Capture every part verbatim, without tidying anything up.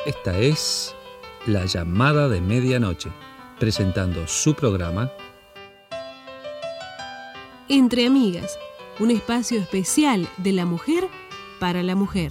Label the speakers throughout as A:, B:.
A: Esta es La Llamada de Medianoche, presentando su programa
B: Entre Amigas, un espacio especial de la mujer para la mujer.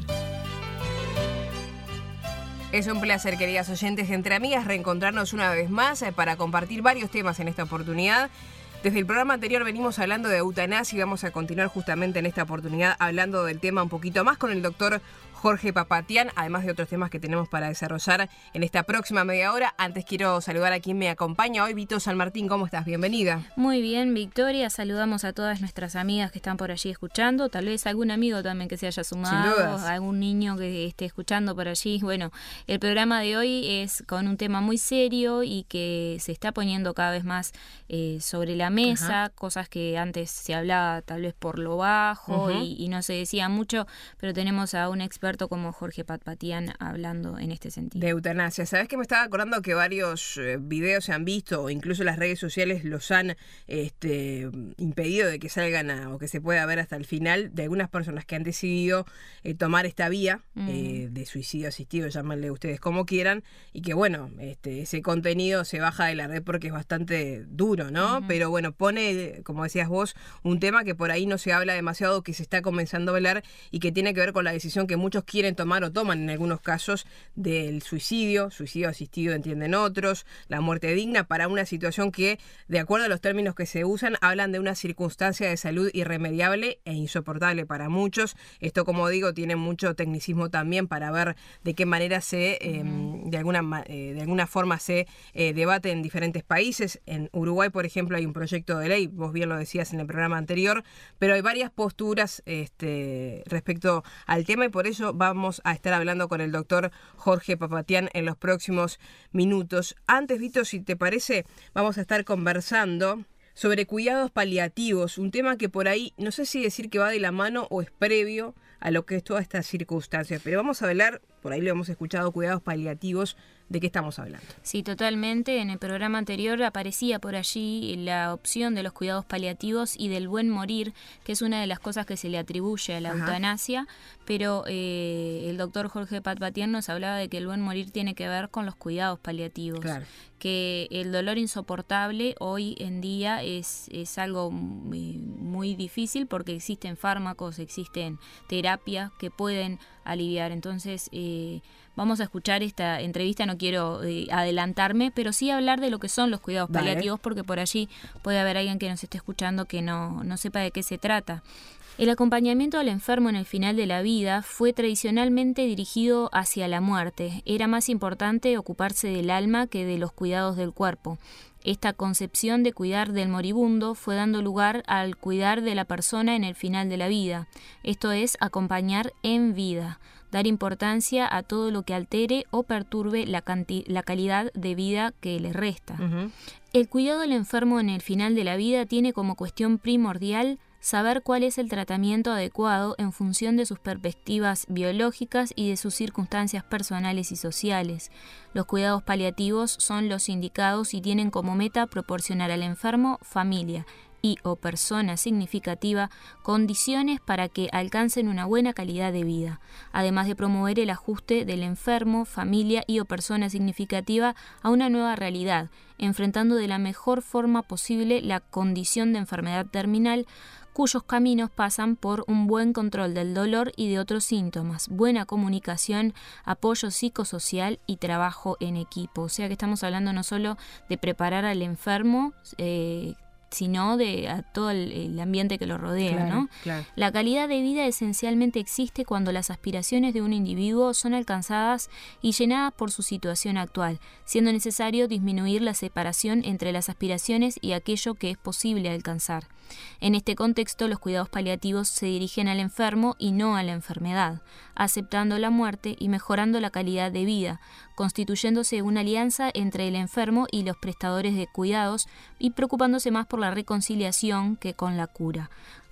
C: Es un placer, queridas oyentes de Entre Amigas, reencontrarnos una vez más para compartir varios temas en esta oportunidad. Desde el programa anterior venimos hablando de eutanasia y vamos a continuar justamente en esta oportunidad hablando del tema un poquito más con el doctor Jorge Papatian, además de otros temas que tenemos para desarrollar en esta próxima media hora. Antes quiero saludar a quien me acompaña hoy, Vito San Martín. ¿Cómo estás? Bienvenida.
D: Muy bien, Victoria. Saludamos a todas nuestras amigas que están por allí escuchando. Tal vez algún amigo también que se haya sumado, algún niño que esté escuchando por allí. Bueno, el programa de hoy es con un tema muy serio y que se está poniendo cada vez más eh, sobre la mesa. Ajá. Cosas que antes se hablaba tal vez por lo bajo uh-huh. y, y no se decía mucho, pero tenemos a un experto como Jorge Papatian hablando en este sentido.
C: De eutanasia. ¿Sabés que me estaba acordando que varios eh, videos se han visto o incluso las redes sociales los han este, impedido de que salgan a, o que se pueda ver hasta el final, de algunas personas que han decidido eh, tomar esta vía mm. eh, de suicidio asistido, llámenle ustedes como quieran, y que bueno, este, ese contenido se baja de la red porque es bastante duro, ¿no? Mm. Pero bueno, pone, como decías vos, un tema que por ahí no se habla demasiado, que se está comenzando a hablar y que tiene que ver con la decisión que muchos quieren tomar o toman en algunos casos del suicidio, suicidio asistido entienden otros, la muerte digna, para una situación que, de acuerdo a los términos que se usan, hablan de una circunstancia de salud irremediable e insoportable para muchos. Esto, como digo, tiene mucho tecnicismo también para ver de qué manera se, eh, uh-huh. de alguna eh, de alguna forma se eh, debate en diferentes países. En Uruguay, por ejemplo, hay un proyecto de ley, vos bien lo decías en el programa anterior, pero hay varias posturas este, respecto al tema y por eso vamos a estar hablando con el doctor Jorge Papatian en los próximos minutos. Antes, Vito, si te parece, vamos a estar conversando sobre cuidados paliativos, un tema que por ahí, no sé si decir que va de la mano o es previo a lo que es toda esta circunstancia, pero vamos a hablar, por ahí lo hemos escuchado, cuidados paliativos. ¿De qué estamos hablando?
D: Sí, totalmente. En el programa anterior aparecía por allí la opción de los cuidados paliativos y del buen morir, que es una de las cosas que se le atribuye a la Ajá. eutanasia, pero eh, el doctor Jorge Papatian nos hablaba de que el buen morir tiene que ver con los cuidados paliativos. Claro. Que el dolor insoportable hoy en día es, es algo muy, muy difícil porque existen fármacos, existen terapias que pueden aliviar. Entonces, eh, vamos a escuchar esta entrevista, no quiero eh, adelantarme, pero sí hablar de lo que son los cuidados vale. paliativos, porque por allí puede haber alguien que nos esté escuchando que no, no sepa de qué se trata. El acompañamiento al enfermo en el final de la vida fue tradicionalmente dirigido hacia la muerte. Era más importante ocuparse del alma que de los cuidados del cuerpo. Esta concepción de cuidar del moribundo fue dando lugar al cuidar de la persona en el final de la vida. Esto es, acompañar en vida, dar importancia a todo lo que altere o perturbe la, canti- la calidad de vida que le resta. Uh-huh. El cuidado del enfermo en el final de la vida tiene como cuestión primordial saber cuál es el tratamiento adecuado en función de sus perspectivas biológicas y de sus circunstancias personales y sociales. Los cuidados paliativos son los indicados y tienen como meta proporcionar al enfermo familia y o persona significativa condiciones para que alcancen una buena calidad de vida, además de promover el ajuste del enfermo, familia y o persona significativa a una nueva realidad, enfrentando de la mejor forma posible la condición de enfermedad terminal, cuyos caminos pasan por un buen control del dolor y de otros síntomas, buena comunicación, apoyo psicosocial y trabajo en equipo. O sea que estamos hablando no solo de preparar al enfermo, eh, sino de a todo el, el ambiente que lo rodea, claro, ¿no? Claro. La calidad de vida esencialmente existe cuando las aspiraciones de un individuo son alcanzadas y llenadas por su situación actual, siendo necesario disminuir la separación entre las aspiraciones y aquello que es posible alcanzar. En este contexto, los cuidados paliativos se dirigen al enfermo y no a la enfermedad, aceptando la muerte y mejorando la calidad de vida, constituyéndose una alianza entre el enfermo y los prestadores de cuidados y preocupándose más por la reconciliación que con la cura.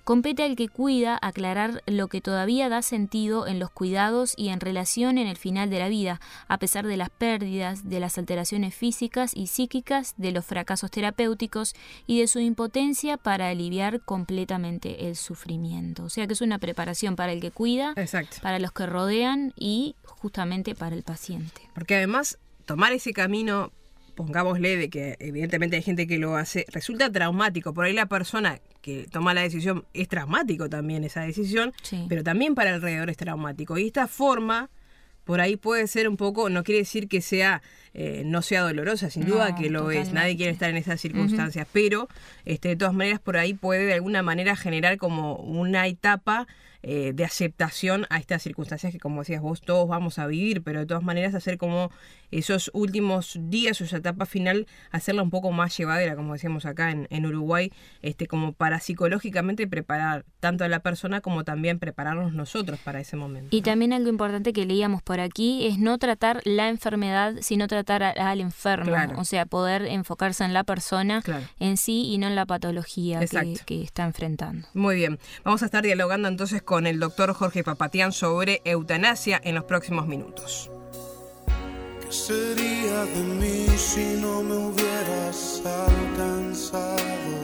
D: Compete al que cuida aclarar lo que todavía da sentido en los cuidados y en relación en el final de la vida, a pesar de las pérdidas, de las alteraciones físicas y psíquicas, de los fracasos terapéuticos y de su impotencia para aliviar completamente el sufrimiento. O sea que es una preparación para el que cuida,
C: Exacto.
D: para los que rodean y justamente para el paciente.
C: Porque además, tomar ese camino, pongámosle de que evidentemente hay gente que lo hace, resulta traumático. Por ahí la persona que toma la decisión, es traumático también esa decisión,
D: Sí.
C: pero también para alrededor es traumático. Y esta forma, por ahí puede ser un poco, no quiere decir que sea eh, no sea dolorosa, sin
D: No,
C: duda que lo
D: totalmente.
C: es. Nadie quiere estar en esas circunstancias, uh-huh. pero este, de todas maneras por ahí puede de alguna manera generar como una etapa eh, de aceptación a estas circunstancias que, como decías vos, todos vamos a vivir, pero de todas maneras hacer como esos últimos días o esa etapa final, hacerla un poco más llevadera, como decíamos acá en, en Uruguay, este, como para psicológicamente preparar tanto a la persona como también prepararnos nosotros para ese momento.
D: Y también algo importante que leíamos por aquí es no tratar la enfermedad, sino tratar a, al enfermo,
C: Claro.
D: o sea, poder enfocarse en la persona
C: Claro.
D: en sí y no en la patología que,
C: Exacto.
D: que está enfrentando.
C: Muy bien, vamos a estar dialogando entonces con el doctor Jorge Papatián sobre eutanasia en los próximos minutos.
E: ¿Qué sería de mí si no me hubieras alcanzado?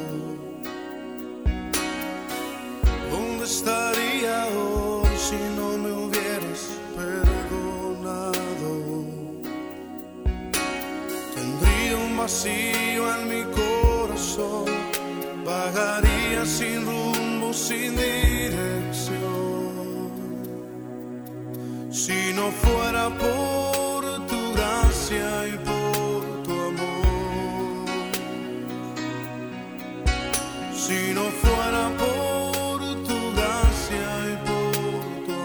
E: ¿Dónde estaría hoy si no me hubieras perdonado? Tendría un vacío en mi corazón, vagaría sin rumbo, sin dirección. Si no fuera por tu gracia y por tu amor, si no fuera por tu gracia y por tu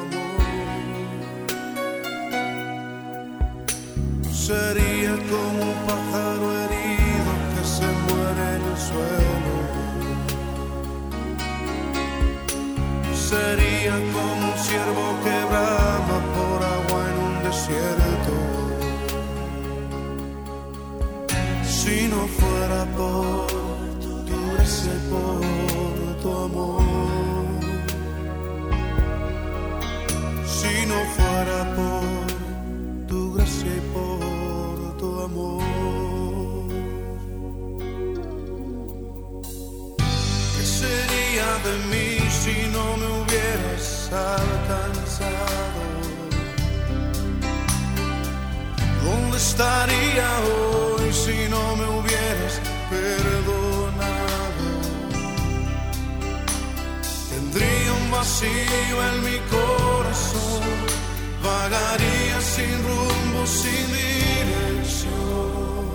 E: amor, sería como un pájaro herido que se muere en el suelo. Sería como un ciervo que brama por agua en un desierto. Si no fuera por tu gracia y por tu amor, si no fuera por tu gracia y por tu amor, ¿qué sería de mí si no me hubieras alcanzado? ¿Dónde estaría hoy si no me hubieras perdonado? Tendría un vacío en mi corazón, vagaría sin rumbo, sin dirección.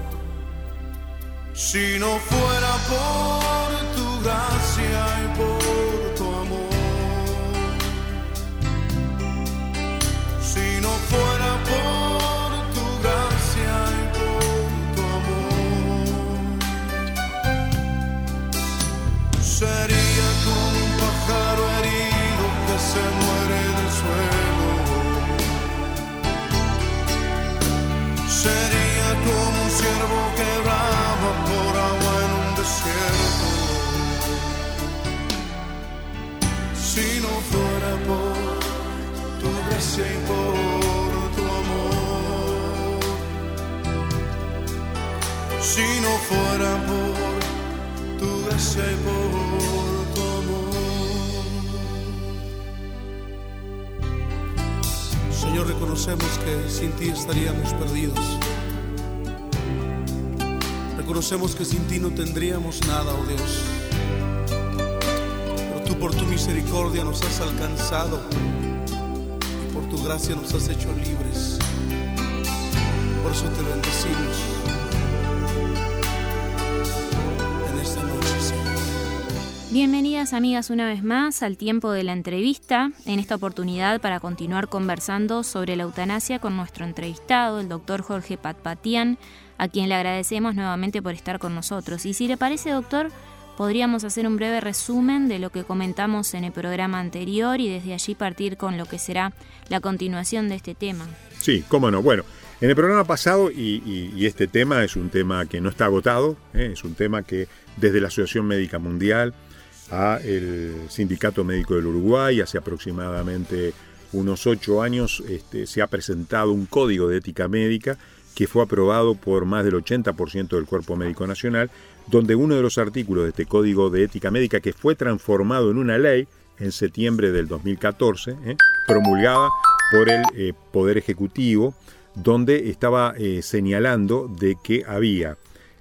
E: Si no fuera por tu gracia y por tu amor, si no fuera por tu gracia y por tu amor, sería como un pájaro herido que se muere en el suelo. Sería como un ciervo que brama por agua en un desierto. Si no fuera por tu gracia y por tu amor, si no fuera por tu gracia y por tu amor. Señor, reconocemos que sin ti estaríamos perdidos. Reconocemos que sin ti no tendríamos nada, oh Dios. Pero tú por tu misericordia nos has alcanzado y por tu gracia nos has hecho libres. Por eso te bendecimos en esta noche, Señor.
D: Bienvenidas amigas una vez más al tiempo de la entrevista, en esta oportunidad para continuar conversando sobre la eutanasia con nuestro entrevistado, el doctor Jorge Papatián, a quien le agradecemos nuevamente por estar con nosotros. Y si le parece, doctor, podríamos hacer un breve resumen de lo que comentamos en el programa anterior y desde allí partir con lo que será la continuación de este tema.
F: Sí, cómo no. Bueno, en el programa pasado, y, y, y este tema es un tema que no está agotado, ¿eh? Es un tema que desde la Asociación Médica Mundial al Sindicato Médico del Uruguay. Hace aproximadamente unos ocho años este, se ha presentado un código de ética médica que fue aprobado por más del ochenta por ciento del Cuerpo Médico Nacional, donde uno de los artículos de este código de ética médica, que fue transformado en una ley en septiembre del dos mil catorce, eh, promulgada por el eh, Poder Ejecutivo, donde estaba eh, señalando de que había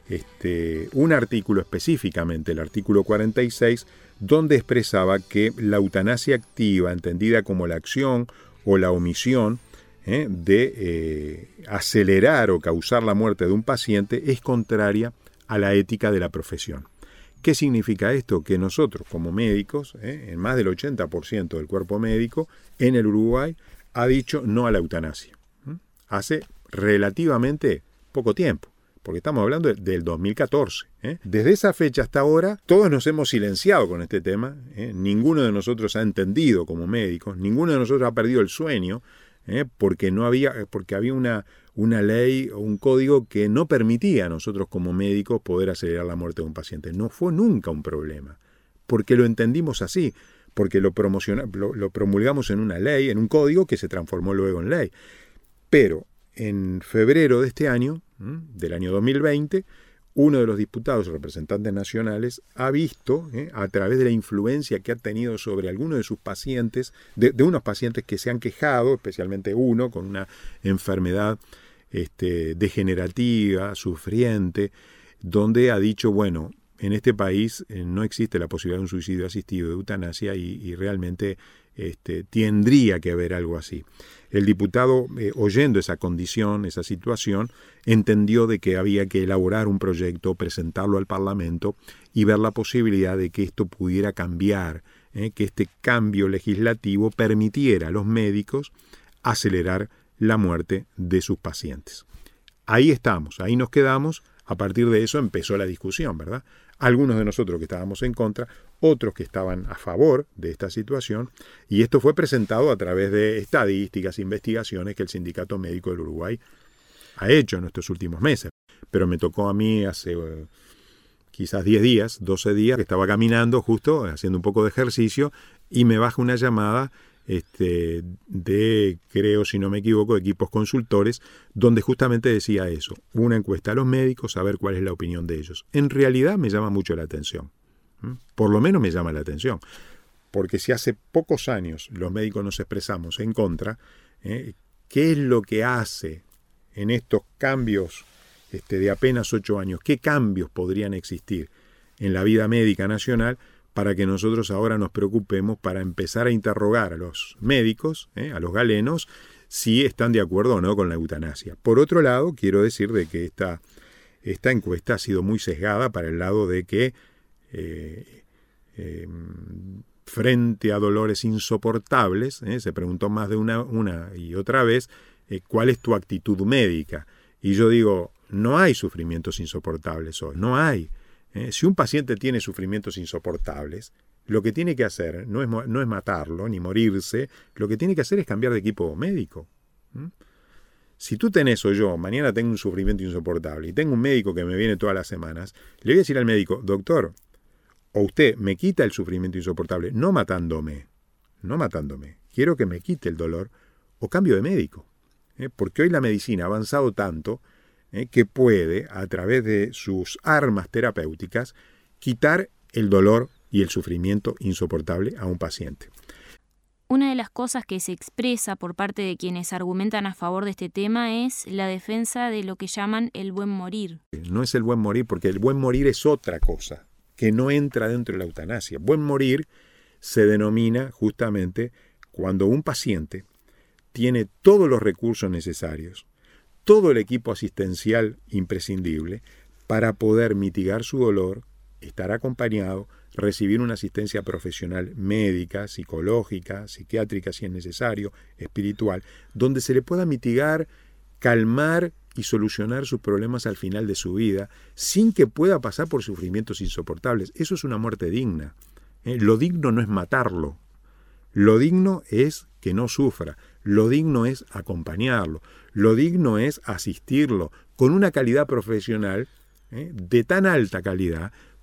F: este, un artículo específicamente, el artículo cuarenta y seis, donde expresaba que la eutanasia activa, entendida como la acción o la omisión eh, de eh, acelerar o causar la muerte de un paciente, es contraria a la ética de la profesión. ¿Qué significa esto? Que nosotros, como médicos, eh, en más del ochenta por ciento del cuerpo médico en el Uruguay, ha dicho no a la eutanasia. ¿Mm? Hace relativamente poco tiempo, porque estamos hablando de, del dos mil catorce. ¿eh? Desde esa fecha hasta ahora, todos nos hemos silenciado con este tema. ¿eh? Ninguno de nosotros ha entendido como médicos, ninguno de nosotros ha perdido el sueño, ¿eh? porque no había, porque había una, una ley o un código que no permitía a nosotros como médicos poder acelerar la muerte de un paciente. No fue nunca un problema, porque lo entendimos así, porque lo, promociona, lo, lo promulgamos en una ley, en un código que se transformó luego en ley. Pero en febrero de este año, del año dos mil veinte, uno de los diputados representantes nacionales ha visto, eh, a través de la influencia que ha tenido sobre algunos de sus pacientes, de, de unos pacientes que se han quejado, especialmente uno con una enfermedad este, degenerativa, sufriente, donde ha dicho, bueno, en este país eh, no existe la posibilidad de un suicidio asistido, de eutanasia, y, y realmente este, tendría que haber algo así. El diputado, eh, oyendo esa condición, esa situación, entendió de que había que elaborar un proyecto, presentarlo al Parlamento y ver la posibilidad de que esto pudiera cambiar, eh, que este cambio legislativo permitiera a los médicos acelerar la muerte de sus pacientes. Ahí estamos, ahí nos quedamos. A partir de eso empezó la discusión, ¿verdad? Algunos de nosotros que estábamos en contra, otros que estaban a favor de esta situación, y esto fue presentado a través de estadísticas, investigaciones que el Sindicato Médico del Uruguay ha hecho en estos últimos meses. Pero me tocó a mí hace eh, quizás diez días, doce días, que estaba caminando justo, haciendo un poco de ejercicio, y me baja una llamada Este, de, creo, si no me equivoco, equipos consultores, donde justamente decía eso, una encuesta a los médicos, a ver cuál es la opinión de ellos. En realidad me llama mucho la atención, ¿Mm? por lo menos me llama la atención, porque si hace pocos años los médicos nos expresamos en contra, ¿eh? ¿qué es lo que hace en estos cambios este, de apenas ocho años? ¿Qué cambios podrían existir en la vida médica nacional para que nosotros ahora nos preocupemos para empezar a interrogar a los médicos, ¿eh? a los galenos, si están de acuerdo o no con la eutanasia? Por otro lado, quiero decir de que esta, esta encuesta ha sido muy sesgada para el lado de que eh, eh, frente a dolores insoportables, ¿eh? se preguntó más de una, una y otra vez, eh, ¿cuál es tu actitud médica? Y yo digo, no hay sufrimientos insoportables hoy, no hay. Eh, si un paciente tiene sufrimientos insoportables, lo que tiene que hacer no es, no es matarlo ni morirse, lo que tiene que hacer es cambiar de equipo médico. ¿Mm? Si tú tenés o yo, mañana tengo un sufrimiento insoportable y tengo un médico que me viene todas las semanas, le voy a decir al médico, doctor, o usted me quita el sufrimiento insoportable, no matándome, no matándome, quiero que me quite el dolor, o cambio de médico. ¿eh? Porque hoy la medicina ha avanzado tanto Eh, que puede, a través de sus armas terapéuticas, quitar el dolor y el sufrimiento insoportable a un paciente.
D: Una de las cosas que se expresa por parte de quienes argumentan a favor de este tema es la defensa de lo que llaman el buen morir.
F: No es el buen morir, porque el buen morir es otra cosa, que no entra dentro de la eutanasia. Buen morir se denomina justamente cuando un paciente tiene todos los recursos necesarios, todo el equipo asistencial imprescindible para poder mitigar su dolor, estar acompañado, recibir una asistencia profesional médica, psicológica, psiquiátrica si es necesario, espiritual, donde se le pueda mitigar, calmar y solucionar sus problemas al final de su vida sin que pueda pasar por sufrimientos insoportables. Eso es una muerte digna. ¿eh? Lo digno no es matarlo. Lo digno es que no sufra. Lo digno es acompañarlo. Lo digno es asistirlo con una calidad profesional ¿eh? de tan alta calidad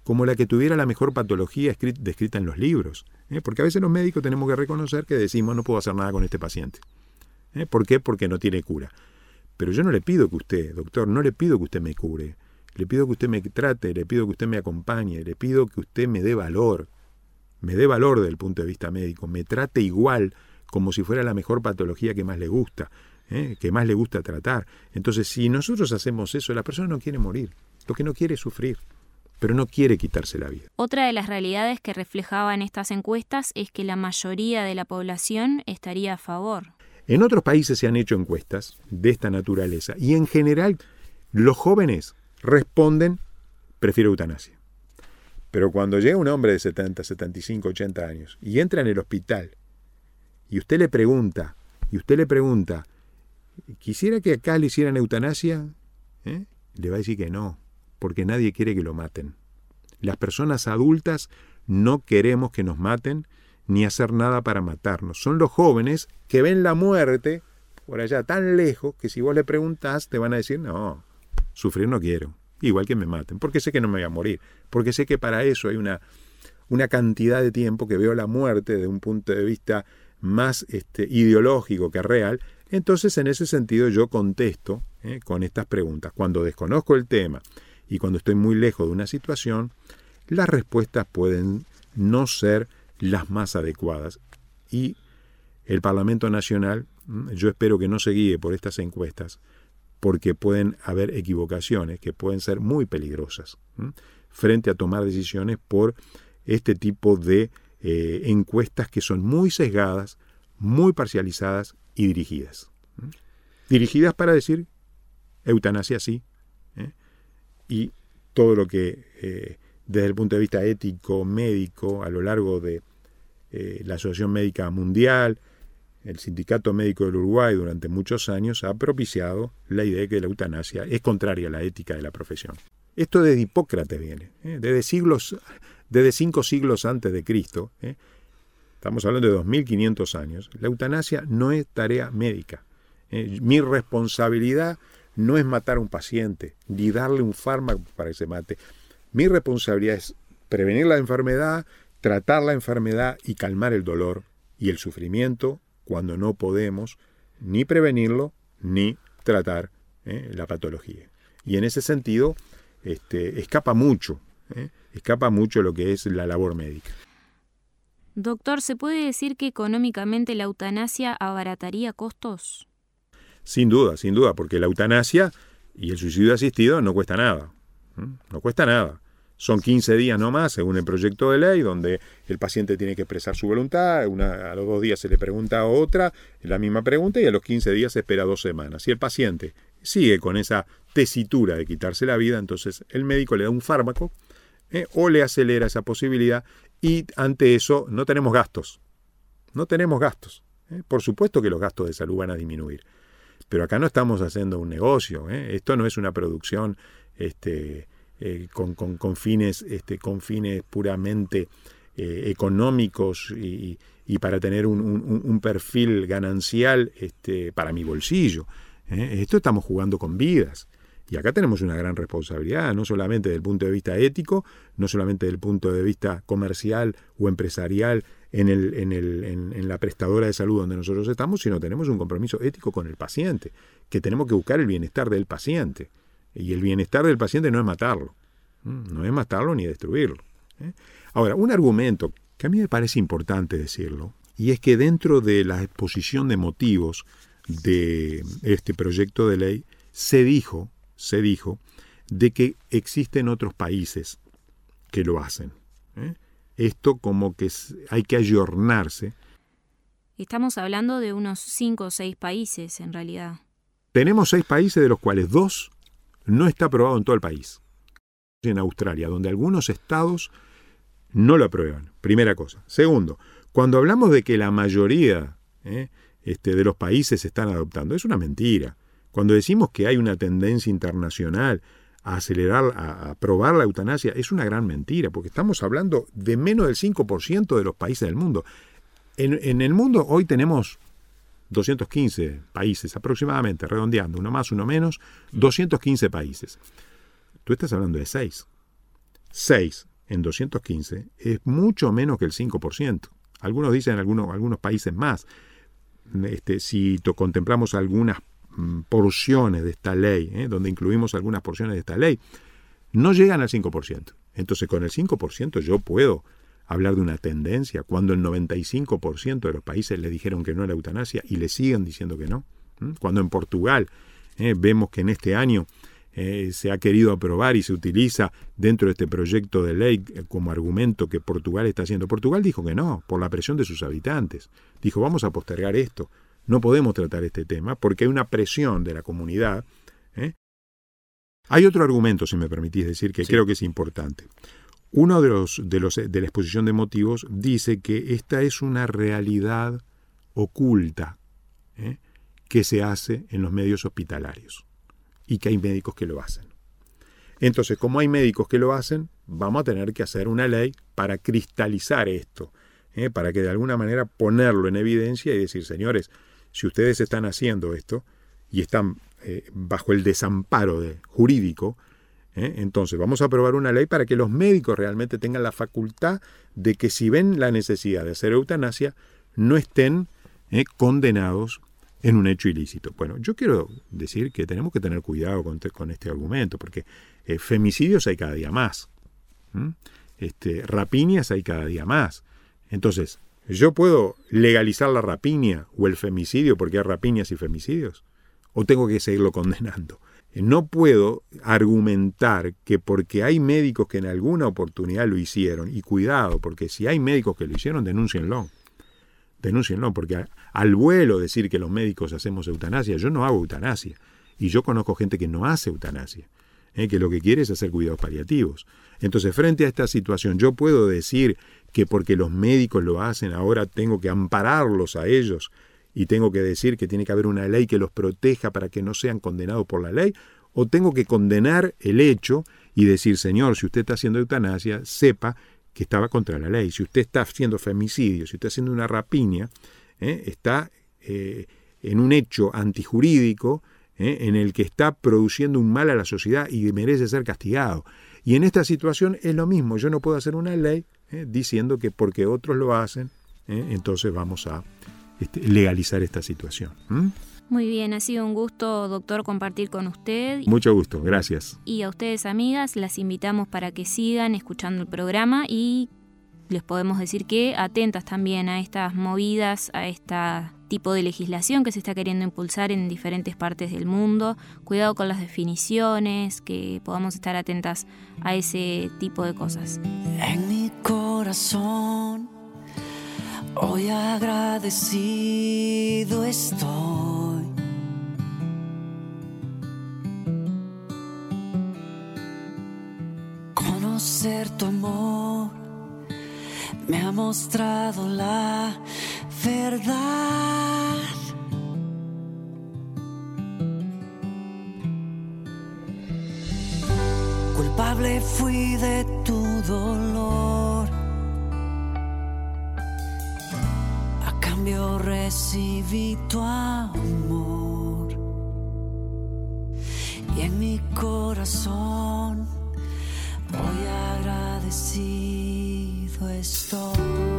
F: como la que tuviera la mejor patología descrita en los libros. ¿eh? Porque a veces los médicos tenemos que reconocer que decimos no puedo hacer nada con este paciente. ¿eh? ¿Por qué? Porque no tiene cura. Pero yo no le pido que usted, doctor, no le pido que usted me cure. Le pido que usted me trate, le pido que usted me acompañe, le pido que usted me dé valor. Me dé valor desde el punto de vista médico. Me trate igual como si fuera la mejor patología que más le gusta. ¿eh? Que más le gusta tratar. Entonces, si nosotros hacemos eso, la persona no quiere morir. Lo que no quiere es sufrir, pero no quiere quitarse la vida.
D: Otra de las realidades que reflejaban estas encuestas es que la mayoría de la población estaría a favor.
F: En otros países se han hecho encuestas de esta naturaleza y en general los jóvenes responden prefiero eutanasia. Pero cuando llega un hombre de setenta, setenta y cinco, ochenta años y entra en el hospital y usted le pregunta, y usted le pregunta, ¿quisiera que acá le hicieran eutanasia? ¿Eh? Le va a decir que no, porque nadie quiere que lo maten. Las personas adultas no queremos que nos maten ni hacer nada para matarnos. Son los jóvenes que ven la muerte por allá tan lejos que si vos le preguntás te van a decir no, sufrir no quiero, igual que me maten, porque sé que no me voy a morir, porque sé que para eso hay una, una cantidad de tiempo que veo la muerte desde un punto de vista más este, ideológico que real. Entonces en ese sentido yo contesto eh, con estas preguntas. Cuando desconozco el tema y cuando estoy muy lejos de una situación, las respuestas pueden no ser las más adecuadas. Y el Parlamento Nacional, yo espero que no se guíe por estas encuestas, porque pueden haber equivocaciones que pueden ser muy peligrosas ¿sí? frente a tomar decisiones por este tipo de eh, encuestas que son muy sesgadas, muy parcializadas y dirigidas. ¿sí? Dirigidas para decir eutanasia sí, ¿eh? y todo lo que eh, desde el punto de vista ético, médico, a lo largo de eh, la Asociación Médica Mundial, el Sindicato Médico del Uruguay durante muchos años ha propiciado la idea de que la eutanasia es contraria a la ética de la profesión. Esto desde Hipócrates viene, ¿eh? desde siglos, desde cinco siglos antes de Cristo, ¿eh? estamos hablando de dos mil quinientos años. La eutanasia no es tarea médica. ¿eh? Mi responsabilidad no es matar a un paciente, ni darle un fármaco para que se mate. Mi responsabilidad es prevenir la enfermedad, tratar la enfermedad y calmar el dolor y el sufrimiento cuando no podemos ni prevenirlo ni tratar ¿eh? la patología. Y en ese sentido este, escapa mucho, ¿eh? escapa mucho lo que es la labor médica.
D: Doctor, ¿se puede decir que económicamente la eutanasia abarataría costos?
F: Sin duda, sin duda, porque la eutanasia y el suicidio asistido no cuesta nada. ¿eh? No cuesta nada. Son quince días nomás, según el proyecto de ley, donde el paciente tiene que expresar su voluntad, una, a los dos días se le pregunta a otra la misma pregunta y a los quince días se espera dos semanas. Si el paciente sigue con esa tesitura de quitarse la vida, entonces el médico le da un fármaco eh, o le acelera esa posibilidad y ante eso no tenemos gastos. No tenemos gastos. Eh. Por supuesto que los gastos de salud van a disminuir, pero acá no estamos haciendo un negocio. Eh. Esto no es una producción... este Eh, con, con, con, fines, este, con fines puramente eh, económicos y, y para tener un, un, un perfil ganancial este, para mi bolsillo. ¿eh? Esto estamos jugando con vidas. Y acá tenemos una gran responsabilidad, no solamente desde el punto de vista ético, no solamente desde el punto de vista comercial o empresarial en, el, en, el, en, en la prestadora de salud donde nosotros estamos, sino tenemos un compromiso ético con el paciente, que tenemos que buscar el bienestar del paciente. Y el bienestar del paciente no es matarlo, no es matarlo ni destruirlo. ¿eh? Ahora, un argumento que a mí me parece importante decirlo, y es que dentro de la exposición de motivos de este proyecto de ley, se dijo, se dijo de que existen otros países que lo hacen. ¿eh? Esto como que hay que ayornarse.
D: Estamos hablando de unos cinco o seis países, en realidad.
F: Tenemos seis países, de los cuales dos no está aprobado en todo el país. En Australia, donde algunos estados no lo aprueban, primera cosa. Segundo, cuando hablamos de que la mayoría eh, este, de los países están adoptando, es una mentira. Cuando decimos que hay una tendencia internacional a acelerar, a aprobar la eutanasia, es una gran mentira, porque estamos hablando de menos del cinco por ciento de los países del mundo. En, en el mundo hoy tenemos doscientos quince países aproximadamente, redondeando, uno más, uno menos, doscientos quince países. Tú estás hablando de seis. Seis en doscientos quince es mucho menos que el cinco por ciento. Algunos dicen algunos, algunos países más. Este, si to, contemplamos algunas mm, porciones de esta ley, ¿eh? donde incluimos algunas porciones de esta ley, no llegan al cinco por ciento. Entonces, con el cinco por ciento yo puedo hablar de una tendencia cuando el noventa y cinco por ciento de los países le dijeron que no a la eutanasia y le siguen diciendo que no. ¿Mm? Cuando en Portugal eh, vemos que en este año eh, se ha querido aprobar y se utiliza dentro de este proyecto de ley eh, como argumento que Portugal está haciendo. Portugal dijo que no, por la presión de sus habitantes. Dijo, vamos a postergar esto. No podemos tratar este tema porque hay una presión de la comunidad. ¿eh? Hay otro argumento, si me permitís decir, que sí. creo que es importante. Uno de los, de los de la exposición de motivos dice que esta es una realidad oculta ¿eh? que se hace en los medios hospitalarios y que hay médicos que lo hacen. Entonces, como hay médicos que lo hacen, vamos a tener que hacer una ley para cristalizar esto, ¿eh? para que de alguna manera ponerlo en evidencia y decir, señores, si ustedes están haciendo esto y están eh, bajo el desamparo de, jurídico, ¿eh? entonces vamos a aprobar una ley para que los médicos realmente tengan la facultad de que si ven la necesidad de hacer eutanasia, no estén ¿eh? condenados en un hecho ilícito. Bueno, yo quiero decir que tenemos que tener cuidado con, con este argumento, porque eh, femicidios hay cada día más, ¿Mm? este, rapiñas hay cada día más. Entonces, ¿yo puedo legalizar la rapiña o el femicidio porque hay rapiñas y femicidios? ¿O tengo que seguirlo condenando? No puedo argumentar que porque hay médicos que en alguna oportunidad lo hicieron, y cuidado, porque si hay médicos que lo hicieron, denúncienlo. Denúncienlo, porque a, al vuelo decir que los médicos hacemos eutanasia, yo no hago eutanasia. Y yo conozco gente que no hace eutanasia, ¿eh? que lo que quiere es hacer cuidados paliativos. Entonces, frente a esta situación, yo puedo decir que porque los médicos lo hacen, ahora tengo que ampararlos a ellos y tengo que decir que tiene que haber una ley que los proteja para que no sean condenados por la ley, o tengo que condenar el hecho y decir, señor, si usted está haciendo eutanasia, sepa que estaba contra la ley. Si usted está haciendo femicidio, si usted está haciendo una rapiña, ¿eh? está eh, en un hecho antijurídico ¿eh? en el que está produciendo un mal a la sociedad y merece ser castigado. Y en esta situación es lo mismo. Yo no puedo hacer una ley ¿eh? diciendo que porque otros lo hacen, ¿eh? entonces vamos a este, legalizar esta situación. ¿Mm?
D: Muy bien, ha sido un gusto, doctor, compartir con usted.
F: Mucho gusto, gracias.
D: Y a ustedes, amigas, las invitamos para que sigan escuchando el programa y les podemos decir que atentas también a estas movidas, a este tipo de legislación que se está queriendo impulsar en diferentes partes del mundo. Cuidado con las definiciones, que podamos estar atentas a ese tipo de cosas.
G: En mi corazón hoy agradecido estoy. Conocer tu amor me ha mostrado la verdad. Culpable fui de tu dolor, a cambio recibí tu amor, y en mi corazón hoy agradecido estoy.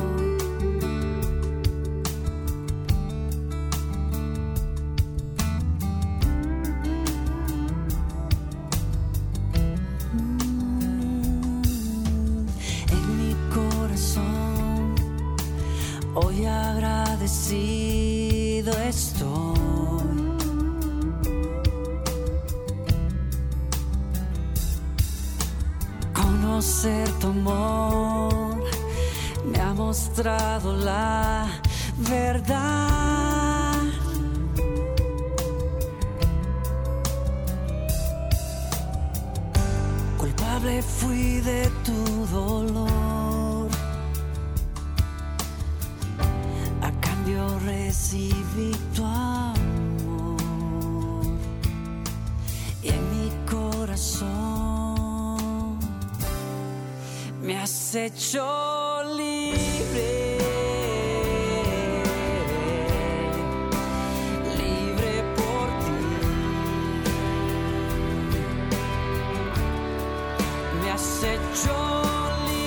G: Hoy agradecido estoy. Conocer tu amor me ha mostrado la verdad. Culpable fui de tu dolor, yo recibí tu amor, y en mi corazón me has hecho libre, libre por ti, me has hecho libre.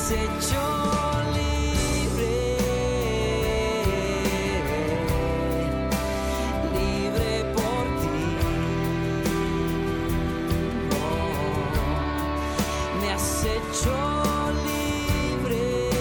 G: has hecho libre, libre por ti. Oh, me has hecho libre,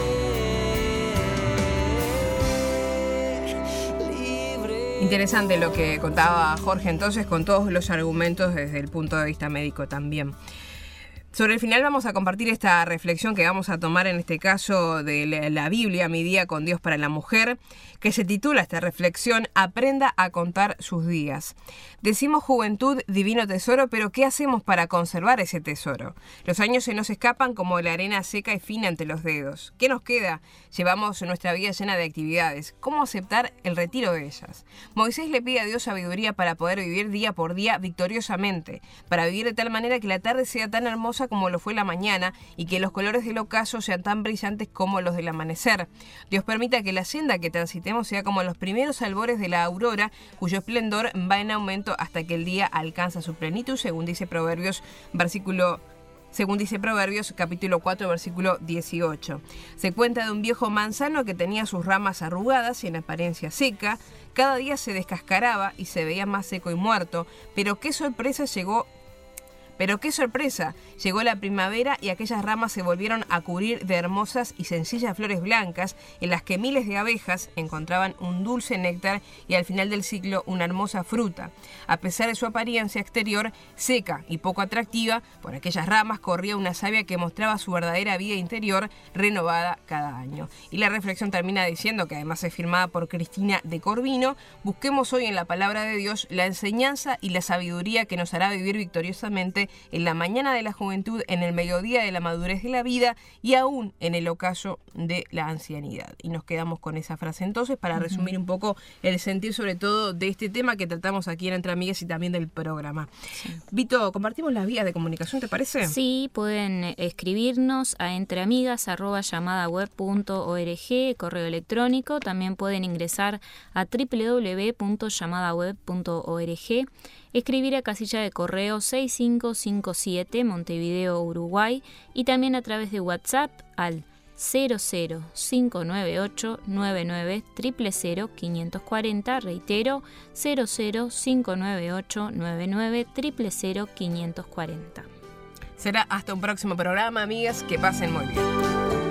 G: libre.
C: Interesante lo que contaba Jorge entonces, con todos los argumentos desde el punto de vista médico también. Sobre el final vamos a compartir esta reflexión que vamos a tomar en este caso de la Biblia, Mi Día con Dios para la Mujer, que se titula esta reflexión, Aprenda a contar sus días. Decimos juventud, divino tesoro, pero ¿qué hacemos para conservar ese tesoro? Los años se nos escapan como la arena seca y fina entre los dedos. ¿Qué nos queda? Llevamos nuestra vida llena de actividades. ¿Cómo aceptar el retiro de ellas? Moisés le pide a Dios sabiduría para poder vivir día por día victoriosamente, para vivir de tal manera que la tarde sea tan hermosa como lo fue la mañana y que los colores del ocaso sean tan brillantes como los del amanecer. Dios permita que la senda que transitemos sea como los primeros albores de la aurora, cuyo esplendor va en aumento hasta que el día alcanza su plenitud, según dice Proverbios, versículo Según dice Proverbios, capítulo cuatro, versículo dieciocho. Se cuenta de un viejo manzano que tenía sus ramas arrugadas y en apariencia seca. Cada día se descascaraba y se veía más seco y muerto, pero qué sorpresa llegó Pero qué sorpresa, llegó la primavera y aquellas ramas se volvieron a cubrir de hermosas y sencillas flores blancas en las que miles de abejas encontraban un dulce néctar y al final del ciclo una hermosa fruta. A pesar de su apariencia exterior seca y poco atractiva, por aquellas ramas corría una savia que mostraba su verdadera vida interior renovada cada año. Y la reflexión termina diciendo, que además es firmada por Cristina de Corvino, busquemos hoy en la palabra de Dios la enseñanza y la sabiduría que nos hará vivir victoriosamente en la mañana de la juventud, en el mediodía de la madurez de la vida y aún en el ocaso de la ancianidad. Y nos quedamos con esa frase entonces para resumir un poco el sentir sobre todo de este tema que tratamos aquí en Entre Amigas y también del programa. Sí. Vito, ¿compartimos las vías de comunicación, te parece?
D: Sí, pueden escribirnos a entreamigas arroba llamadaweb punto org, correo electrónico. También pueden ingresar a doble u doble u doble u punto llamadaweb punto org. Escribir a casilla de correo seis cinco cinco siete, Montevideo, Uruguay, y también a través de WhatsApp al cero cero cinco nueve ocho nueve nueve cero cero cero quinientos cuarenta, reitero, cero cero cinco nueve ocho nueve nueve cero cero cero quinientos cuarenta.
C: Será hasta un próximo programa, amigas, que pasen muy bien.